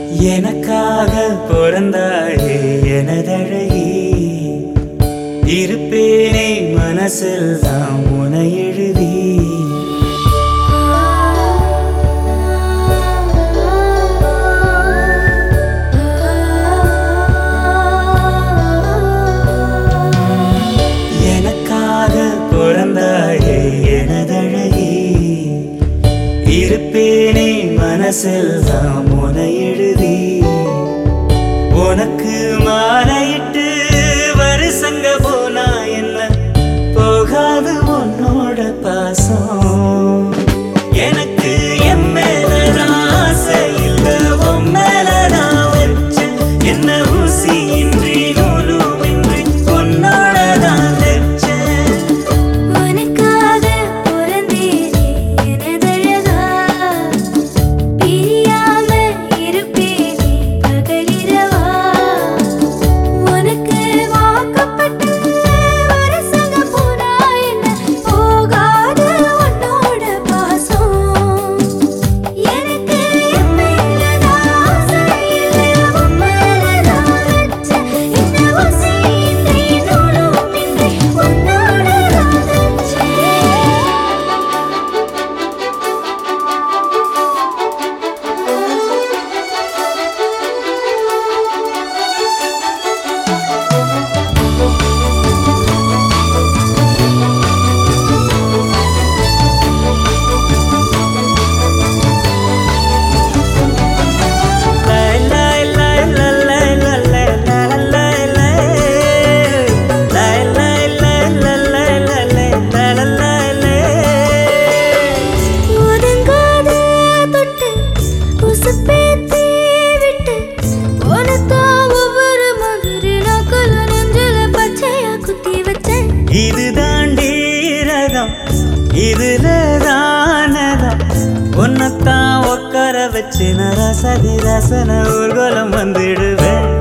எனக்காக பிறந்தாயே எனதழகி, இருப்பேனே மனசில் தான் உனை எழுதி. எனக்காக பிறந்தாயே எனதழகி, இருப்பேனே மனசில் தான் உனை எழுதி. உனக்கு மாலையிட்டு வருஷங்க போனா என்ன போகாது உன்னோட பாசம். எனக்கு என் மேலதான் ஆசை இல்ல, உன் மேலதான் வச்சேன். என்ன ஊசியின்றி நூலுமின்றி உன்னோடதான் வச்சேன். உனக்காக பிறந்தேனே எனதழகா, பிரியாம இருப்பேனே பகலிரவா. உனக்கு வாக்கப்பட்ட வருஷங்க போனா என்ன போகாது உன்னோட பாசம். எனக்கு என் மேலதான் ஆசை இல்ல, உன் மேலதான் வச்சேன். என்ன ஊசியின்றி நூலுமின்றி உன்னோடதான் வச்சேன். ஒதுங்காத தொட்டு உசுப்பேத்தி விட்டு உனத்தான் ஒவ்வொரு மாதிரி நாக்குல நெஞ்சில பச்சையா குத்தி வச்சேன். இது தாண்டி ரகம், இதுல தானதம். உன்னத்தான் உட்கார வச்சு நான் ரசதி ரசன ஊர்வலம் வந்துடுவேன்.